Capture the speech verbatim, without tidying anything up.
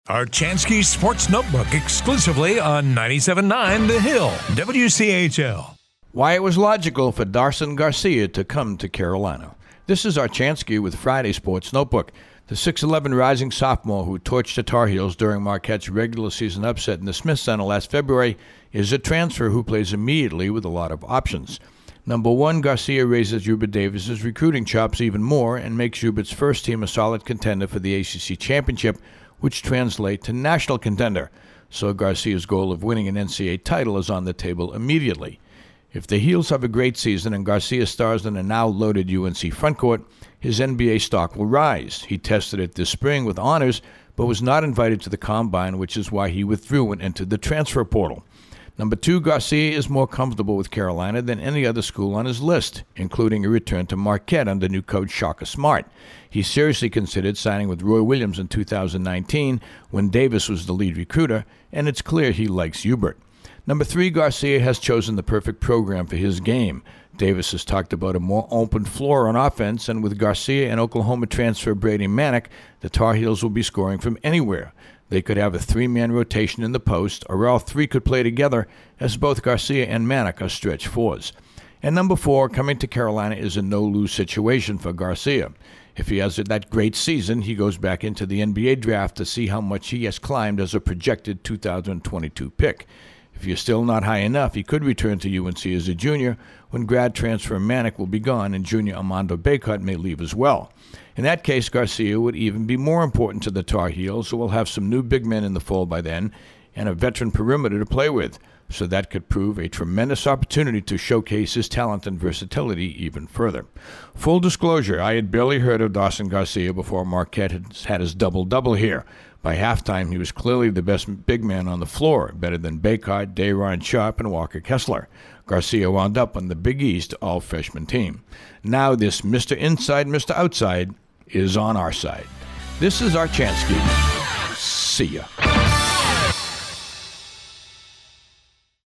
Archansky Sports Notebook exclusively on ninety-seven point nine The Hill, W C H L. Why it was logical for Darson Garcia to come to Carolina. This is Archansky with Friday Sports Notebook. The six eleven rising sophomore who torched the Tar Heels during Marquette's regular season upset in the Smith Center last February is a transfer who plays immediately with a lot of options. Number one, Garcia raises Hubert Davis's recruiting chops even more and makes Hubert's first team a solid contender for the A C C championship, which translate to national contender. So Garcia's goal of winning an N C double A title is on the table immediately. If the Heels have a great season and Garcia stars in a now loaded U N C frontcourt, his N B A stock will rise. He tested it this spring with honors, but was not invited to the Combine, which is why he withdrew and entered the transfer portal. Number two, Garcia is more comfortable with Carolina than any other school on his list, including a return to Marquette under new coach Shaka Smart. He seriously considered signing with Roy Williams in two thousand nineteen when Davis was the lead recruiter, and it's clear he likes Hubert. Number three, Garcia has chosen the perfect program for his game. Davis has talked about a more open floor on offense, and with Garcia and Oklahoma transfer Brady Manick, the Tar Heels will be scoring from anywhere. They could have a three-man rotation in the post, or all three could play together, as both Garcia and Manick are stretch fours. And number four, coming to Carolina is a no-lose situation for Garcia. If he has that great season, he goes back into the N B A draft to see how much he has climbed as a projected two thousand twenty-two pick. If you're still not high enough, he could return to U N C as a junior when grad transfer Manick will be gone and junior Armando Bacot may leave as well. In that case, Garcia would even be more important to the Tar Heels, who will have some new big men in the fold by then and a veteran perimeter to play with. So that could prove a tremendous opportunity to showcase his talent and versatility even further. Full disclosure, I had barely heard of Darson Garcia before Marquette had had his double-double here. By halftime, he was clearly the best big man on the floor, better than Bacot, Day'Ron Sharpe, and Walker Kessler. Garcia wound up on the Big East all-freshman team. Now this Mister Inside, Mister Outside is on our side. This is Archansky. See ya.